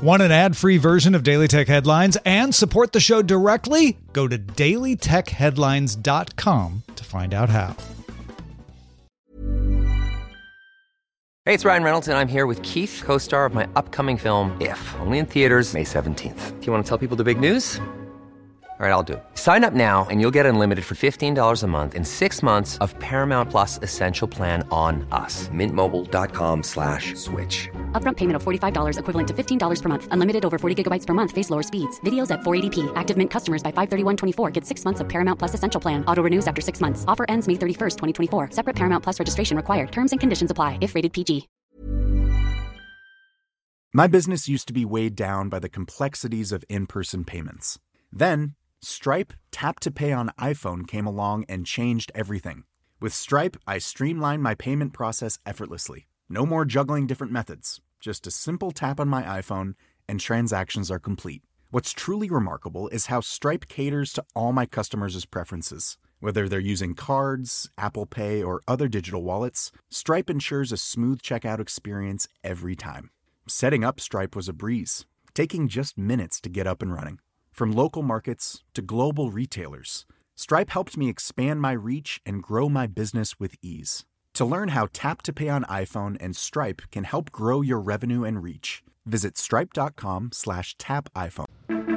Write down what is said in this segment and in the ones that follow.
Want an ad-free version of Daily Tech Headlines and support the show directly? Go to dailytechheadlines.com to find out how. Hey, it's Ryan Reynolds, and I'm here with Keith, co-star of my upcoming film, If, only in theaters May 17th. Do you want to tell people the big news? All right, I'll do it. Sign up now and you'll get unlimited for $15 a month and 6 months of Paramount Plus Essential Plan on us. MintMobile.com/switch. Upfront payment of $45 equivalent to $15 per month. Unlimited over 40 gigabytes per month. Face lower speeds. Videos at 480p. Active Mint customers by 531.24 get 6 months of Paramount Plus Essential Plan. Auto renews after 6 months. Offer ends May 31st, 2024. Separate Paramount Plus registration required. Terms and conditions apply if rated PG. My business used to be weighed down by the complexities of in-person payments. Then, Stripe Tap to Pay on iPhone came along and changed everything. With Stripe, I streamlined my payment process effortlessly. No more juggling different methods. Just a simple tap on my iPhone and transactions are complete. What's truly remarkable is how Stripe caters to all my customers' preferences. Whether they're using cards, Apple Pay, or other digital wallets, Stripe ensures a smooth checkout experience every time. Setting up Stripe was a breeze, taking just minutes to get up and running. From local markets to global retailers, Stripe helped me expand my reach and grow my business with ease. To learn how Tap to Pay on iPhone and Stripe can help grow your revenue and reach, visit stripe.com/tapiphone.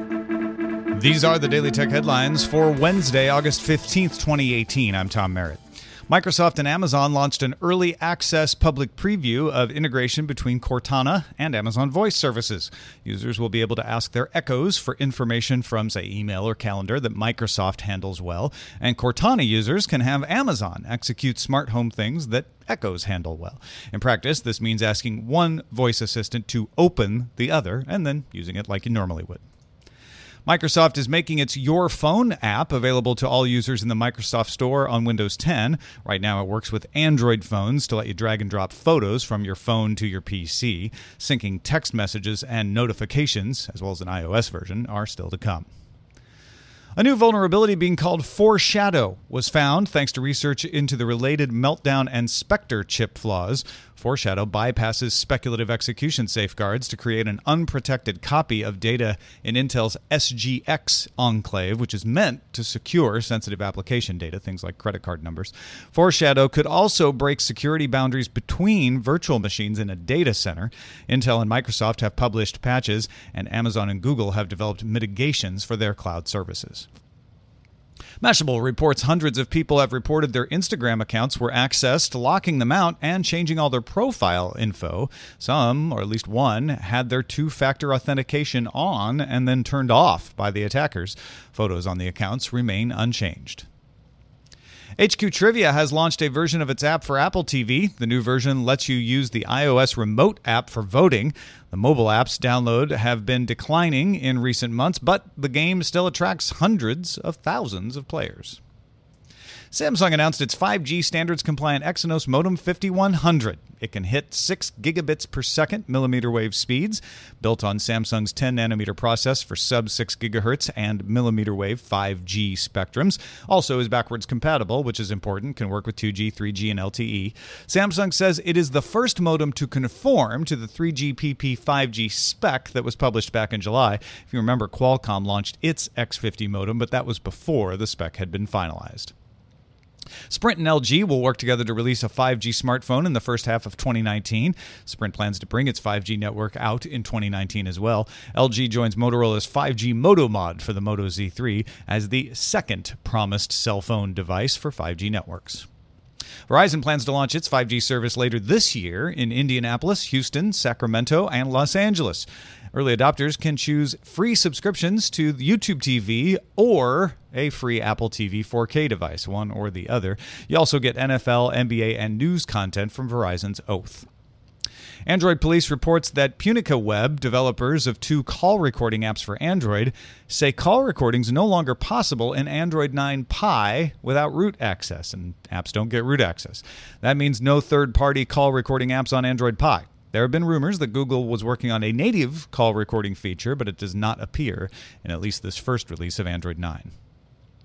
These are the Daily Tech Headlines for Wednesday, August 15th, 2018. I'm Tom Merritt. Microsoft and Amazon launched an early access public preview of integration between Cortana and Amazon Voice services. Users will be able to ask their Echoes for information from, say, email or calendar that Microsoft handles well, and Cortana users can have Amazon execute smart home things that Echoes handle well. In practice, this means asking one voice assistant to open the other and then using it like you normally would. Microsoft is making its Your Phone app available to all users in the Microsoft Store on Windows 10. Right now, it works with Android phones to let you drag and drop photos from your phone to your PC. Syncing text messages and notifications, as well as an iOS version, are still to come. A new vulnerability being called Foreshadow was found thanks to research into the related Meltdown and Spectre chip flaws. Foreshadow bypasses speculative execution safeguards to create an unprotected copy of data in Intel's SGX enclave, which is meant to secure sensitive application data, things like credit card numbers. Foreshadow could also break security boundaries between virtual machines in a data center. Intel and Microsoft have published patches, and Amazon and Google have developed mitigations for their cloud services. Mashable reports hundreds of people have reported their Instagram accounts were accessed, locking them out and changing all their profile info. Some, or at least one, had their two-factor authentication on and then turned off by the attackers. Photos on the accounts remain unchanged. HQ Trivia has launched a version of its app for Apple TV. The new version lets you use the iOS remote app for voting. The mobile app's download have been declining in recent months, but the game still attracts hundreds of thousands of players. Samsung announced its 5G standards-compliant Exynos modem 5100. It can hit 6 gigabits per second millimeter wave speeds, built on Samsung's 10-nanometer process for sub-6 gigahertz and millimeter wave 5G spectrums. Also is backwards compatible, which is important, can work with 2G, 3G, and LTE. Samsung says it is the first modem to conform to the 3GPP 5G spec that was published back in July. If you remember, Qualcomm launched its X50 modem, but that was before the spec had been finalized. Sprint and LG will work together to release a 5G smartphone in the first half of 2019. Sprint plans to bring its 5G network out in 2019 as well. LG joins Motorola's 5G Moto Mod for the Moto Z3 as the second promised cell phone device for 5G networks. Verizon plans to launch its 5G service later this year in Indianapolis, Houston, Sacramento, and Los Angeles. Early adopters can choose free subscriptions to YouTube TV or a free Apple TV 4K device, one or the other. You also get NFL, NBA, and news content from Verizon's Oath. Android Police reports that Punica Web, developers of 2 call recording apps for Android, say call recordings are no longer possible in Android 9 Pie without root access, and apps don't get root access. That means no third-party call recording apps on Android Pie. There have been rumors that Google was working on a native call recording feature, but it does not appear in at least this first release of Android 9.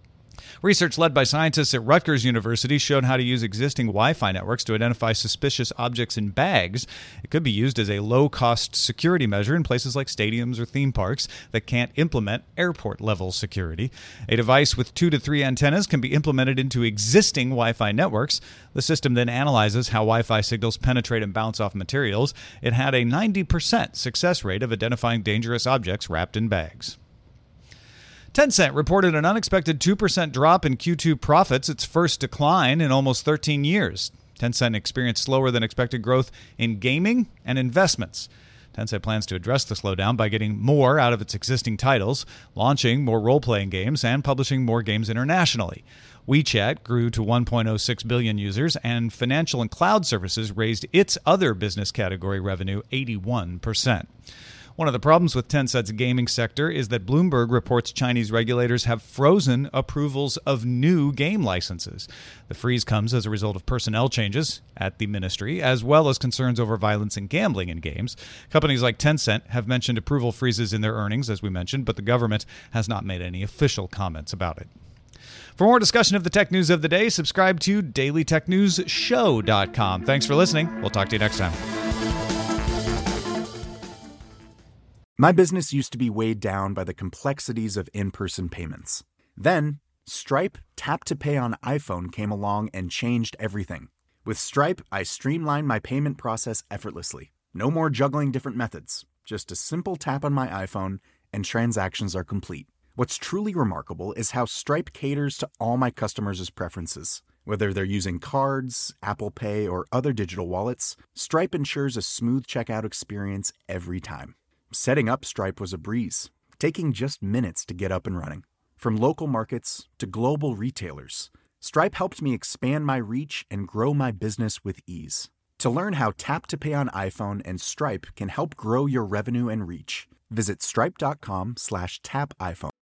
Research led by scientists at Rutgers University showed how to use existing Wi-Fi networks to identify suspicious objects in bags. It could be used as a low-cost security measure in places like stadiums or theme parks that can't implement airport-level security. A device with 2 to 3 antennas can be implemented into existing Wi-Fi networks. The system then analyzes how Wi-Fi signals penetrate and bounce off materials. It had a 90% success rate of identifying dangerous objects wrapped in bags. Tencent reported an unexpected 2% drop in Q2 profits, its first decline in almost 13 years. Tencent experienced slower than expected growth in gaming and investments. Tencent plans to address the slowdown by getting more out of its existing titles, launching more role-playing games, and publishing more games internationally. WeChat grew to 1.06 billion users, and financial and cloud services raised its other business category revenue 81%. One of the problems with Tencent's gaming sector is that Bloomberg reports Chinese regulators have frozen approvals of new game licenses. The freeze comes as a result of personnel changes at the ministry, as well as concerns over violence and gambling in games. Companies like Tencent have mentioned approval freezes in their earnings, as we mentioned, but the government has not made any official comments about it. For more discussion of the tech news of the day, subscribe to dailytechnewsshow.com. Thanks for listening. We'll talk to you next time. My business used to be weighed down by the complexities of in-person payments. Then, Stripe Tap to Pay on iPhone came along and changed everything. With Stripe, I streamlined my payment process effortlessly. No more juggling different methods. Just a simple tap on my iPhone and transactions are complete. What's truly remarkable is how Stripe caters to all my customers' preferences. Whether they're using cards, Apple Pay, or other digital wallets, Stripe ensures a smooth checkout experience every time. Setting up Stripe was a breeze, taking just minutes to get up and running. From local markets to global retailers, Stripe helped me expand my reach and grow my business with ease. To learn how Tap to Pay on iPhone and Stripe can help grow your revenue and reach, visit stripe.com/tapiphone.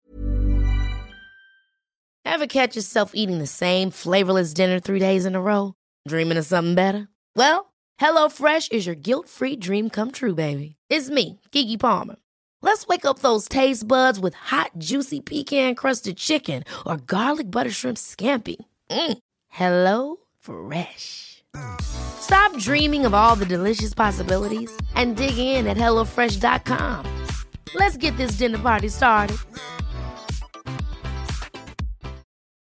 Ever catch yourself eating the same flavorless dinner 3 days in a row? Dreaming of something better? Well, HelloFresh is your guilt-free dream come true, baby. It's me, Keke Palmer. Let's wake up those taste buds with hot, juicy pecan-crusted chicken or garlic butter shrimp scampi. Hello Fresh. Stop dreaming of all the delicious possibilities and dig in at HelloFresh.com. Let's get this dinner party started.